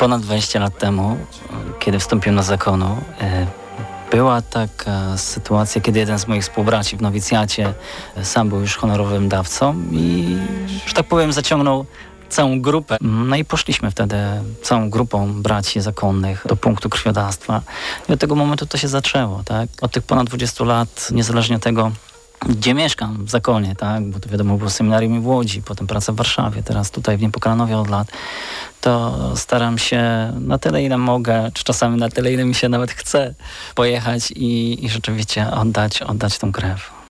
ponad 20 lat temu, kiedy wstąpiłem do zakonu, była taka sytuacja, kiedy jeden z moich współbraci w nowicjacie sam był już honorowym dawcą i, że tak powiem, zaciągnął całą grupę. No i poszliśmy wtedy całą grupą braci zakonnych do punktu krwiodawstwa. I od tego momentu to się zaczęło, tak? Od tych ponad 20 lat, niezależnie od tego, gdzie mieszkam, w zakonie, tak? Bo to wiadomo, było seminarium w Łodzi, potem praca w Warszawie, teraz tutaj w Niepokalanowie od lat, to staram się na tyle, ile mogę, czy czasami na tyle, ile mi się nawet chce pojechać i rzeczywiście oddać tą krew.